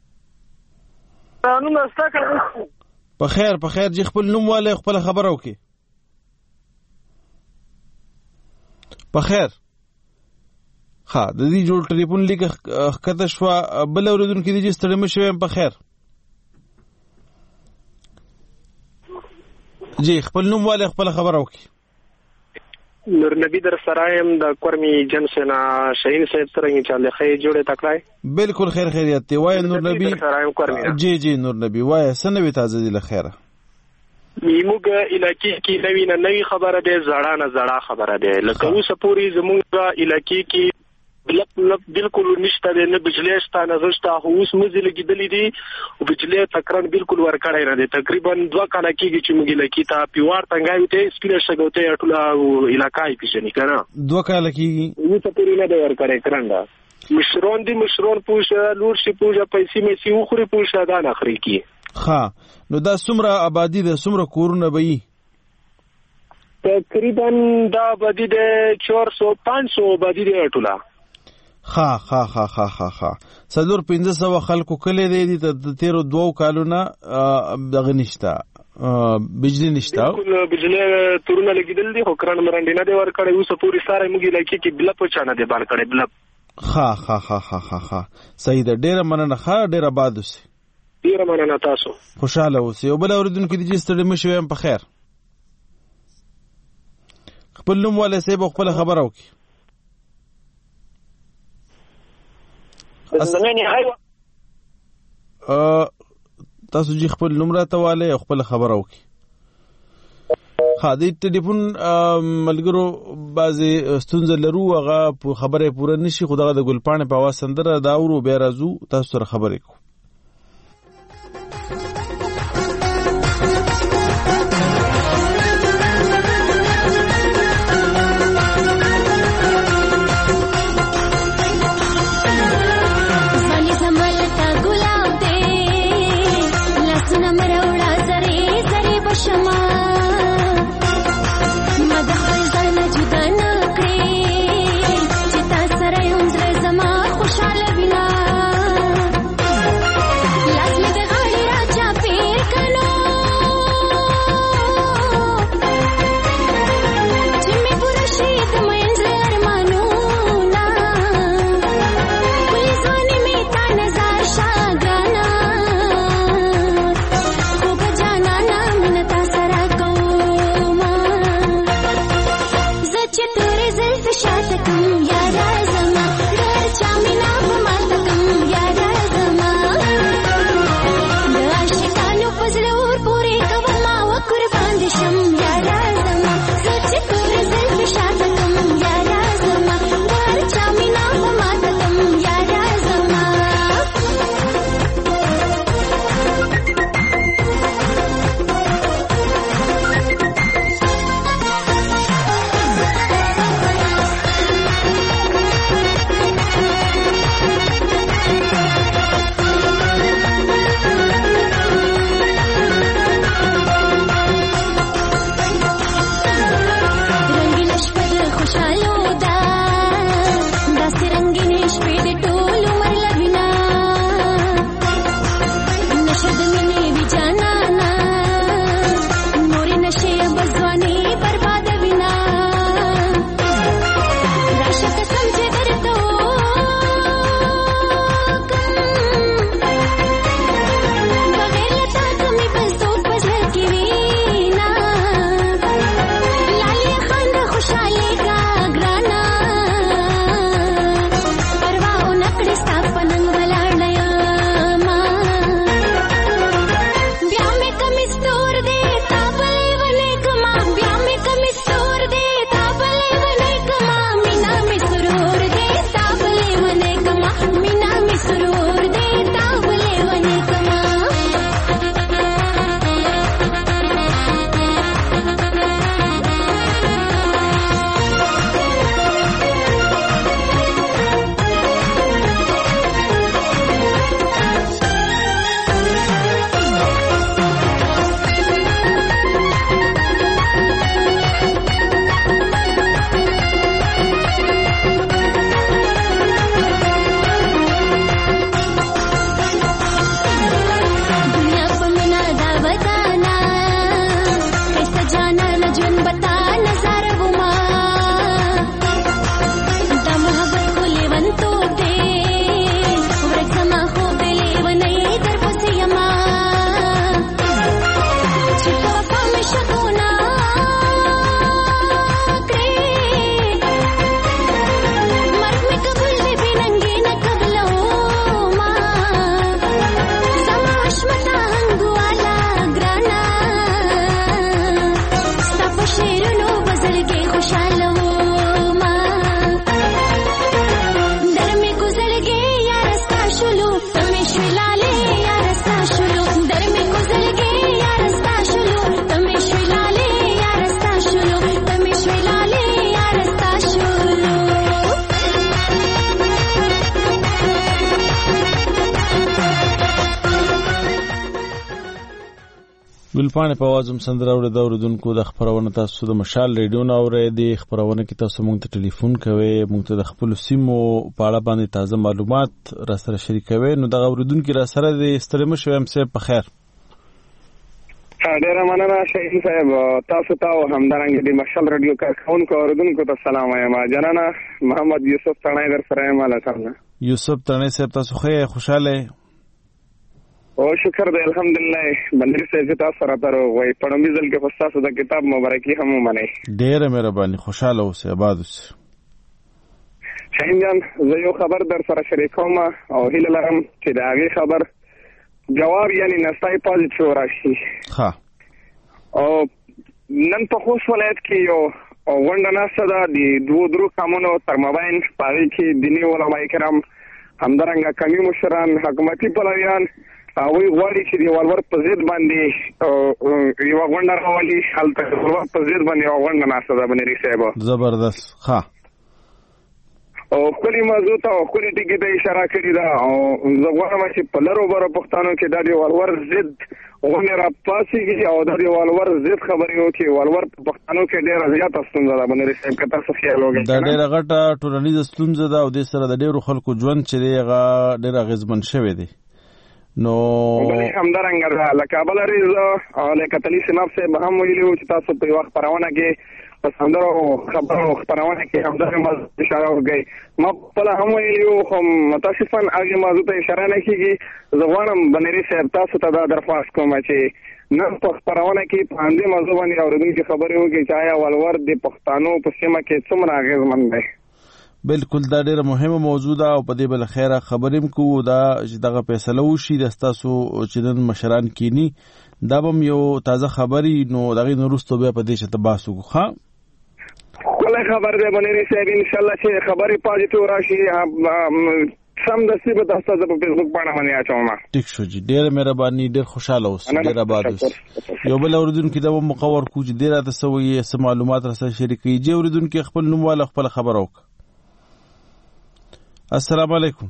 نو نستا کړو په خیر په خیر جی خپل نوم والے خپل خبرو کې په خیر. ها د دې جوړ ټلیفون لیک خطه شو بل اوریدونکو دي ستړي مشه په خیر. جی خپل نوم والے خپل خبرو کې. نور نبی در سرایم د قرمی جن سینا شهین صاحب سره یې چاله خې جوړه تکړای. بالکل خیر خیریت دی وای نور نبی. جی جی نور نبی وای سنوي تازه دی له خیره. موږ علاقې کې نوی نه نوی خبره ده زړه نه زړه خبره ده لکه اوس پوری زموږ علاقې کې بالکل نشته نه بجلی شته نه زشته اوس مزل لګیدلې دي او بجلی تکرار بالکل ورکړای نه دي تقریبا دوه کاله کېږي چې موږ لکې ته پیوار څنګه ته سپینه شګوته ټول علاقې پیژنې کنه دوه کاله کېږي اوس پوری نه دی ورکړای کراندا مشرون دي مشرون پوښه لور شي پوښه پیسې مې سی وخوري پوښه دا نه خري کی ها نو دا څومره آبادی ده څومره کورونه به وي تقریبا دا آبادی ده چهار سو پنځ سو آبادی ده ټوله. ها ها ها ها ها ها څلور پنځه سوه خلکو کلی دی د تیرو دوو کالونه دغه نشته بجلی نشته بجلی تورونه لګېدل دي خو کران مرانډې نه دی ورکړی اوس پورې ساره موږ علاقې کې بلپ چا نه دی بار کړی بلپ. ها ها ها ها ها ها صحیح ده ډېره مننه ښه ډېر آباد اوسئ. ډېره مننه تاسو خوشحاله اوسئ. او بل اورېدونکي دي چې ستړي مه شوئ په خیر. خپل نوم والے صاحب خپله خبره وکړي. تاسو جی خپل نوم راته والے خپل خبره وکړي. ها د ټلیفون ملګرو بعضې ستونزه لرو هغه خبره پوره نشي خو دغه د ګلپاڼې په اواز سندره دا اورو بیا راځو تاسو سره خبرې کوو. ګلپاڼې په आवाज هم سندره اوري د اوریدونکو د خبرونه تاسو د مشال ریډیو نه اوري د خبرونه کې تاسو مونږ ته ټلیفون کوي مونږ ته د خپل سیمو په اړه باندې تازه معلومات را سره شریکوي نو د اوریدونکو را سره د ستړي مشو هم سه په خیر ډیره مننه شهید صاحب تاسو ته همدارنګه د مشال ریډیو کارکونکو اوریدونکو ته سلام وایم جنانا محمد یوسف تڼای در سره یم الله یوسف تڼای صاحب تاسو خې خوشاله او شکر دی الحمدلله بندر صاحب تاسو سره تر وای په مزل کې فستاسو د کتاب مبارکي هم ومنئ ډیره مهرباني خوشاله اوسئ آباد اوسئ شهید جان زه یو خبر در سره شریکوم او هیله لرم چې د هغې خبر جواب یعنی نستای پازیټیو راشي ها او نن په خوست ولایت کې یو غونډه ناسته ده د دوه درو قانونو تر مابین په هغې کې دیني علما کرام همدارنګه قومي مشران حکومتي پلویان هغوی غواړي چې د ولور په ضد باندې یوه غونډه راولي هلته د ولور په ضد باندې یوه غونډه ناسته ده بنیري صاحب زبردست ښه او ښکلې موضوع ته او ښکلې ټکي ته اشاره کړې ده او زه غواړم چې په لرو برو پښتانو کې دا د ولور ضد غونډې راپاڅېږي او دا د ولور ضد خبرې وکړي ولور په پښتانو کې ډېره زیاته ستونزه ده بنیري صاحب که تاسو خیال وکړئ دا ډېره غټه ټولنیزه ستونزه ده او دې سره د ډېرو خلکو ژوند چې دی هغه ډېر اغېزمن شوی دی نو بلې همدارنګه ده لکه بله ریزه او لکه تلي سناب صاحب هم ویلي وو چې تاسو په یوه خپرونه کې په سندرو خبرو خپرونه کې همدغه موضوع اشاره وکړئ ما خپله هم ویلي وو خو متاسفا هغې موضوع ته اشاره نه کېږي زه غواړم بنیري صاحب تاسو ته دا درخواست کوم چې نن په خپرونه کې په همدې موضوع باندې اورېدونکي خبرې وکړي چې آیا ولور د پښتانو په سیمه کې څومره اغېزمن دی بالکل دا ډیره مهمه موضوع ده او په دې بل خیره خبریم کو دا چې دغه فیصله وشي د تاسو چې نن مشران کینی دا به یو تازه خبري نو دغه نورستو بیا په دې چې تباسو ښه کله خبر ده بنيري صاحب ان شاء الله چې خبري پازیټیو راشي سم د سی په تاسو په فیسبوک باندې باندې اچوم ټیک شو جی ډیر مهرباني ډیر خوشاله اوسئ ډیر آباد اوسئ یو بل اوریدونکو دا مقور کو چې ډیر تاسو یې سم معلومات را سره شریکي جی اوریدونکو خپل نوم والا خپل خبر وک السلام علیکم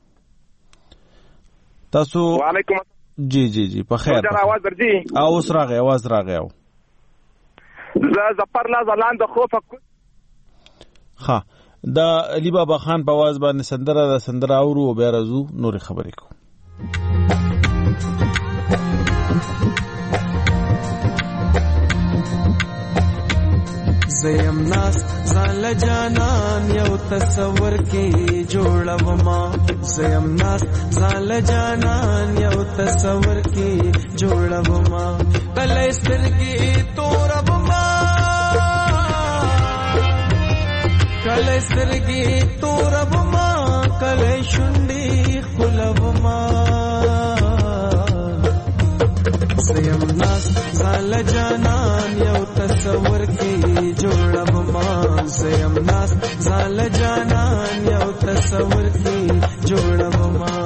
تاسو وعلیکم جی جی جی په خیر جان आवाज درځي او اوس راغی आवाज راغی او ز زفر لا زلان د خوف ها دا علی بابا خان په आवाज باندې سندره د سندره اورو او بیا راځو نور خبرې کو زیم ناس زال جانان یو تصور کې جوړم ما زیم ناس زال جانان یو تصور کې جوړم ما کله سترګې تورم ما کله سترګې تورم ما کله شونډې خلم ما زیم ناس زال جانان یو تصور کې جوړم ما زیم ناس زال جانان یو تصور کې جوړم ما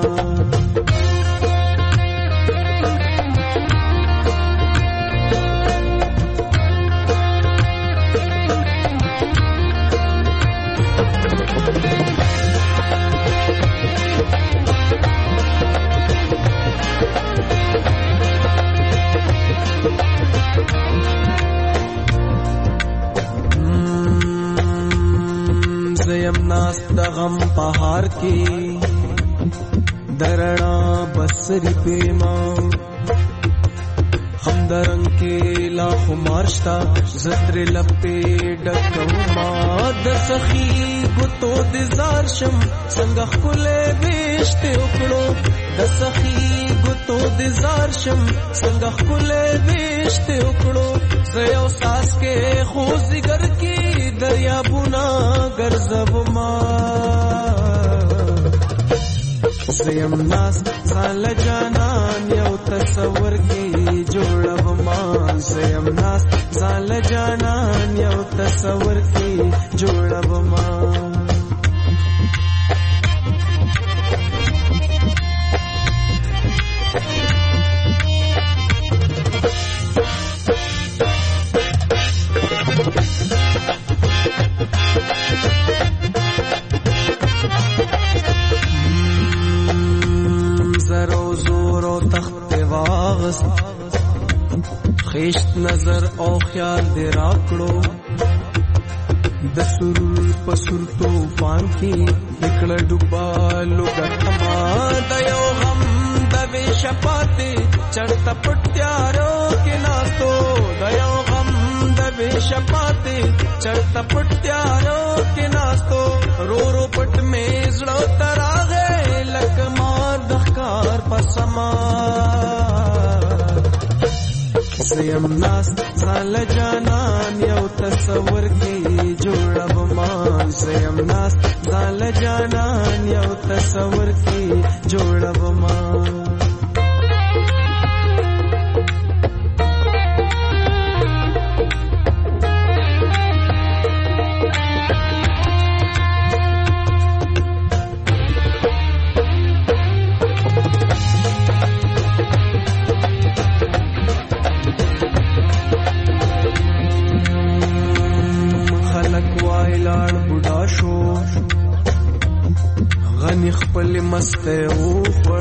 ناس د غم پهار کې درنا بسری پیما هم درنګ کې لا خمارشتا زتر لپې ډکوما د سخی ګوتو د زار شم څنګه خله بهشته وکړو د سخی ګوتو د زار شم څنګه خله بهشته وکړو زه یو ساس کې خو زګر کې دریابونه ګرځم ما زیم ناس زال جانان یو تصور کې جوړم ما زیم ناس زال جانان یو تصور کې جوړم ما خیشت نظر او خیال دې راکړو د سرور پسور توفان کې نکړه ډوبالو ګټما د یو غم د وې شپاتې چړت پټیارو کې ناستو د یو غم د وې شپاتې چړت پټیارو کې ناستو رو رو پټ مې زړه تراغه لک مار د ښکار پسما زیم ناس زال جانان یو تصور کې جوړب مان زیم ناس زال جانان یو تصور کې جوړب مان غنی خپل مسته او پړ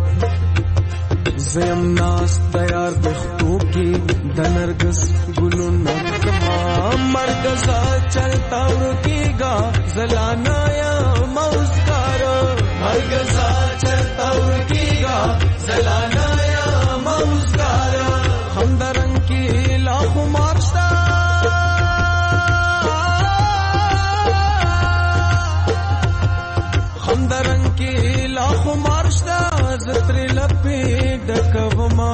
زم ناس تیار بختو کی د نرګس ګلو نکما مرګزا چلتا ورکیگا زلانا یا موسکار مرګزا چلتا ورکیگا زلانا یا موسکار هم درن کی لاخو مارشتا درن کې لاخو مارشتا زتر لپې ډکوما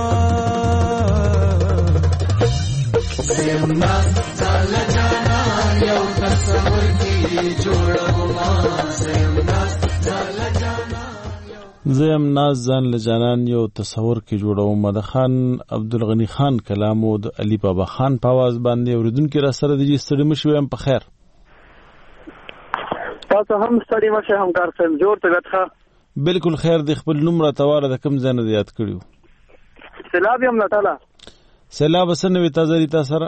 زمنا زال جانان یو تصور کې جوړوما زمنا زال جانان زمنا زال جانان یو تصور کې جوړوما د خان عبدالغنی خان کلام او د علي بابا خان په आवाज باندې اوریدونکو را سره د ستړي مشوم په خیر تاسو هم ستړي مشه همکار سم جوړ طبيعت ښه بالکل خیر د خپل نوم را تواره د کم ځنه یاد کړیو سلام یم نټاله سلام وسنوي تاسو ریتا سره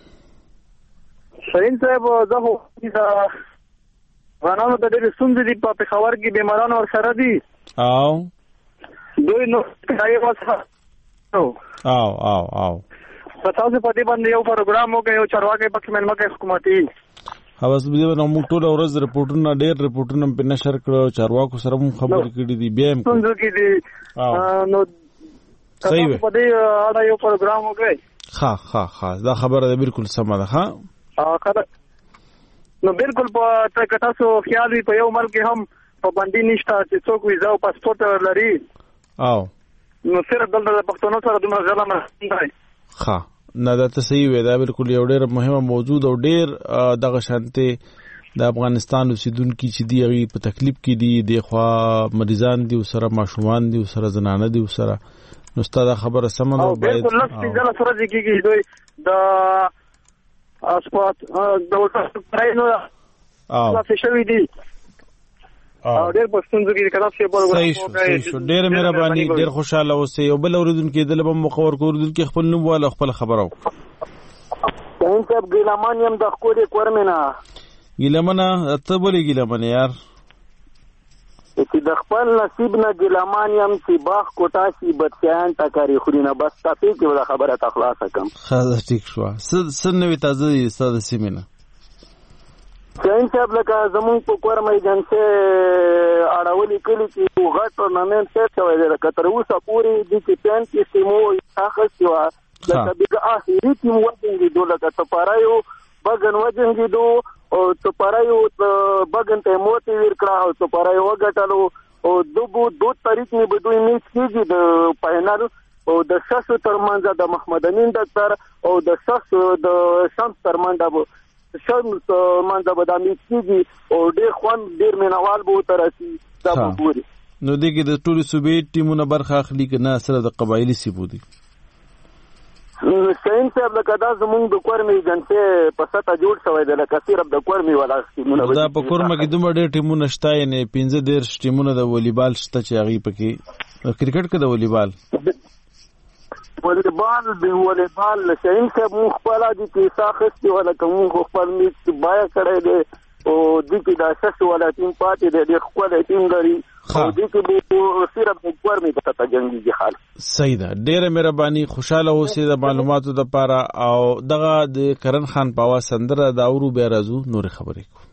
شاین صاحب زه هو دا غنانو ته ډېر ستونزې دي په خبر کې بیمارانو ور سره دي او دوی نو کای واسه او او او او تاسو په دې باندې یو پروګرام وکړو یو چرواکه پکې منمکه حکومتي اوس به نو موږ ټول ورځ رپورټونه ډېر رپورټونه په نشر کړو چارواکو سره هم خبرې کړې دي بیا هم څنګه کې دي نو صحیح په دې اړه یو پروګرام وکړي ها ها ها دا خبره ده بالکل سمه ده ها نو بالکل په تاسو خیال وي په یو ملک هم پابندي نشته چې څوک ویزا او پاسپورت لري او نو صرف دلته پښتون سره دومره ځله نه دی ها نه دا ته صحیح وي دا بالکل یو ډېر مهمه موضوع او ډېر دغه شانته د افغانستان اوسیدونکو چې دی غي په تکلیف کې دي د خوا مریضان دي او سره ماشومان دي او سره زنانه دي او سره نو ستاسو خبره سمه ده باید بالکل لږ ځله سره کېږي دوی د اسپات د وټر پراینو او څه شوی دي او ډېر پښتون ځګی کړه چې په ورغو ډېر مهرباني ډېر خوشاله اوسئ او بل اوریدونکو د لبم مخور کوردونکو خپل نوم والا خپل خبرو څنګه صاحب ګیلمان يم د خوري کورمنه ګیلمنه ته بولې ګیلمنه یار چې د خپل نصیب نه ګیلمان يم چې باغ کوټا شي بچیان ټکاري خوري نه بس تاسو کې خبره تخلاص کم خاصه ټیک شو سنوي تازه ستاسو سیمینه څنګه صاحب لکه زمون په کور میدان څخه اړولې کلی چې غټ ټورنمنت څه شوی دی لکه تر اوسه پورې د چمپیون کې سیمو ښه شو لکه بګه اخیری ټیم وځي د لکه تپارایو بغن وځي دو او تپارایو بغن ته موتی ور کړه او تپارایو وګټلو او دغه دوه تاریخ نه بدوي میچ کېږي د فائنل او د شخص ترمنځ د محمد امین ډاکټر او د شخص د شمس ترمنځ شمس منځ به د میچ کېږي او ډېر خوان ډېر مینوال به ترسي دا وګوري نو دغه د ټولو صوبې ټیمونو برخه اخلي کنه سره د قبایلی سیبو دي سین صاحب لکه دا زمونږ د کورمې جنسه په ستا جوړ شوی دی لکه صرف د کورمې ولا ټیمونه دا په کورمه کې دومره ډېر ټیمونه شته نه پنځه ډېر ټیمونه د والیبال شته چې هغه پکې کرکټ کې د والیبال والیبال به والیبال سین صاحب مخ په لادي کې ساخستي ولا کوم خپل میچ بایا کړی دی او د دې د اساس ولا ټیم پاتې دی د خپل ټیم لري او دې کې به صرف ګورمي د تجنګي حال. صحیح ده. ډیره مهرباني، خوشاله اوسئ د معلوماتو لپاره. او دغه د کرن خان په आवाज سندره دا اورو بیا راځو نور خبرې کو.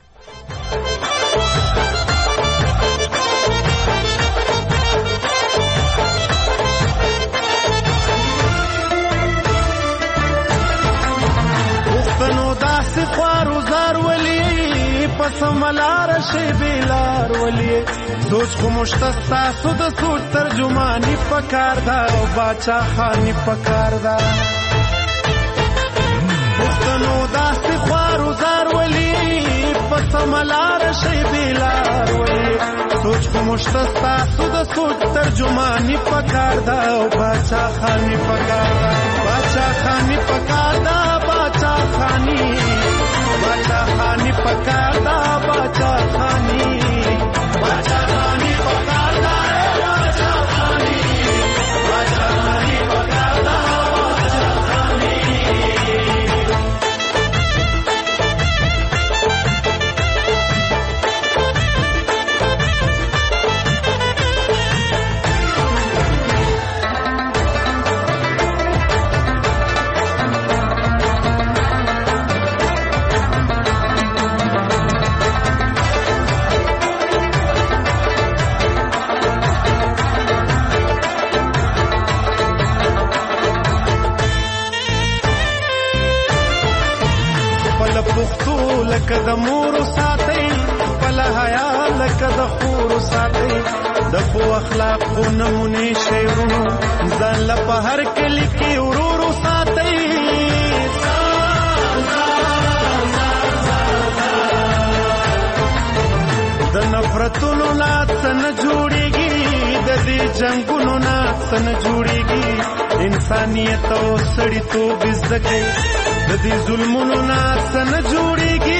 خوارو زار ولی پس ملار شی بیلار ولی سوچ خو مشتستا سود سوچ ترجمانی پکار دا او باچا خانی پکار دا پختنو داستی خوارو زار ولی پس ملار شی بیلار ولی سوچ خو مشتستا سود سوچ ترجمانی پکار دا او باچا خانی پکار دا باچا خانی پکار دا باچا خانی باچا خانی پکاردا باچا خانی باچا خانی پکاردا باچا خانی باچا خانی پکاردا باچا خانی. لکه د مور ساتي بل حیا لکه د خور ساتي د خو اخلاق خو نمونه شیرونو ځان له په هر کلی کې ورورو ساتي د نفرتونو نه څنګه جوړيږي د دې جنگونو نه څنګه جوړيږي انسانيت او سړیتوب زده د دې ظلمونو نه څنګه جوړيږي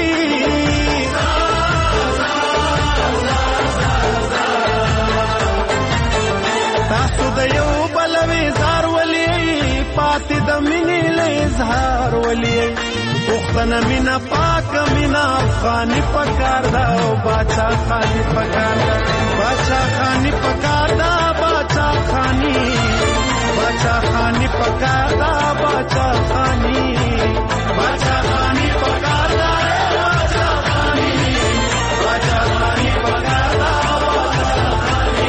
تاسو د یو بل وزار ولي پاتې د مینې له اظهار ولي پختنه مینا پاک مینا افغانی پکار دا او باچا خانی پکار دا باچا خانی پکار دا باچا خانی باچا خانی پکار دا باچا خانی باچا خانی پکار دا باچا خانی باچا خانی پکار دا باچا خانی.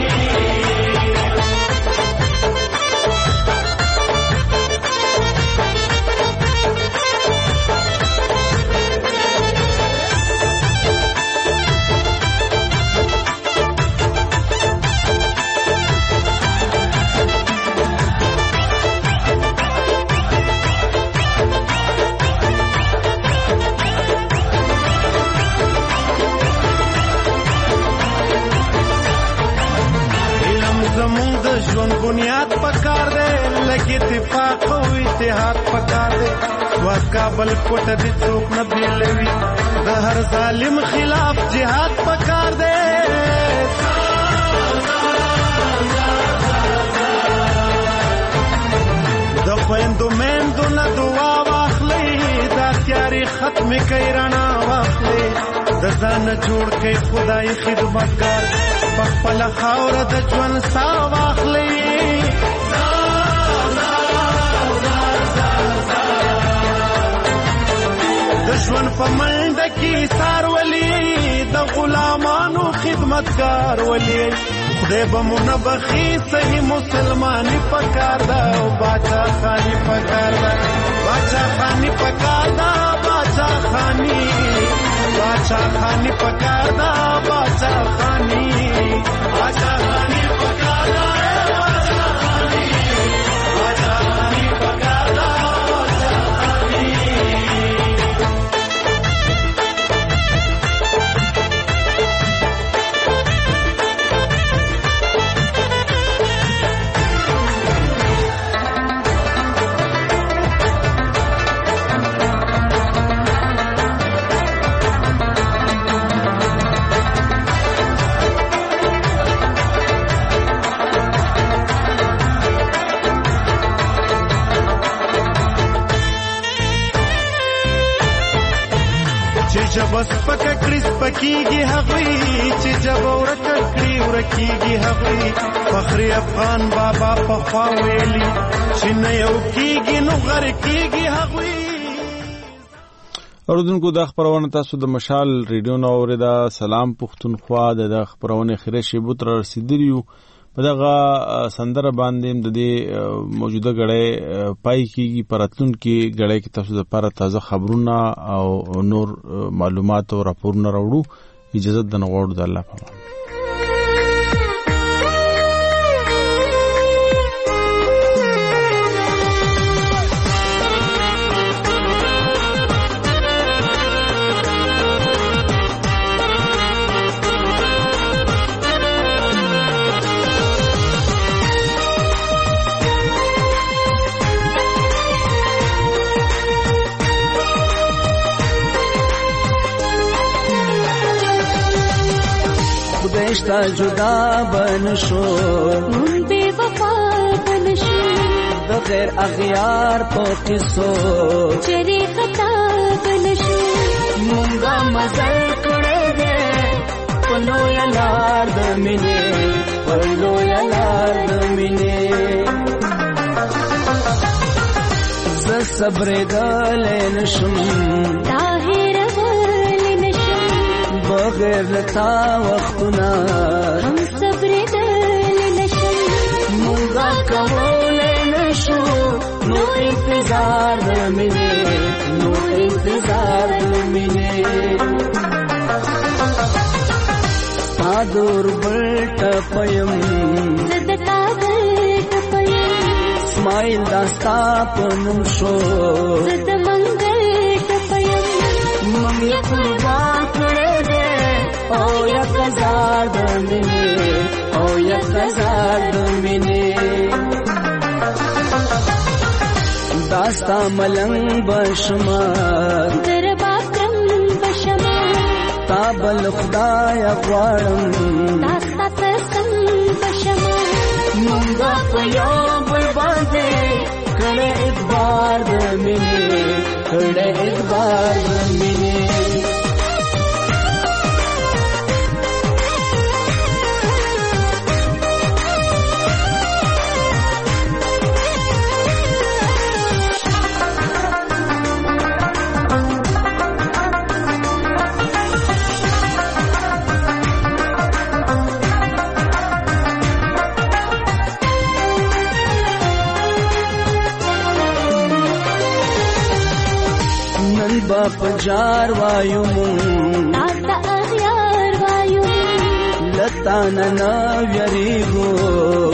ژوند بنیاد پکار دے لگی اتفاق او اتحاد پکار دے وا کابل کوټه دې څوک نه بیلوي د هر ظالم خلاف جهاد پکار دے د خويندو مېندو نه دعا واخلې دا تیاری ختم کړي رڼا واخلې د ځان جوړ کړي خدای خدمتګار خپل خاور د ژوند سا واخلې د ژوند په منډه کې سار ولي د غلامانو خدمتګار ولي خدای به منبخي صحیح مسلمانی پکار دا او باچا خانی پکار دا باچا خانی پکار دا باچا خانی باچا خانی پکار دا باچا خانی باچا خانی پکار دا باچا خانی باچا خانی پکار دا باچا خانی. کړی سپکیږي هغوی چې جبه ورکه کړي ورکیږي هغوی فخر افغان بابا پخوا ویلي چې نه یو کیږي نو غر کیږي هغوی. اوردونکو د خبرونه تاسو د مشال ریډیو نو اوریدا. سلام پښتونخوا د خبرونه خیره شیبو تر رسیدلیو په دغه سندره باندې د دې موجوده غړې پای کیږي پراتون کې غړې کې تاسو د لپاره تازه خبرونه او نور معلومات او راپورونه راوړو. اجازه د نغوړو د الله په امان. خدایشتا جدا بنشو مون بے وفا بنشو د غیر اغیار په قصو چری خطا بنشو مونږه مزل کړه دې پلو یلار د مینې پلو یلار د مینې ز صبر دل نشم طاهر ول نشم بغیر لتا وختنا هم صبر دل نشم مونږه کول نشو نو انتظار د مینې نو انتظار د مینې دور بلټ پیم زدتا بلټ پیم اسماعیل داستا پنم شو زد منگل پیم مم یا قربان کړه دې او یا قزار د مینې او یا قزار د مینې داستا ملنګ بشما در باکرم بشما تابل خدای غواړم داستا قسم بشما مونږه په یو بل باندې کړه اعتبار د مینې کړه اعتبار د مینې باپ جار وایو مون تاستا اغیار وایو لتا ننا ویریگو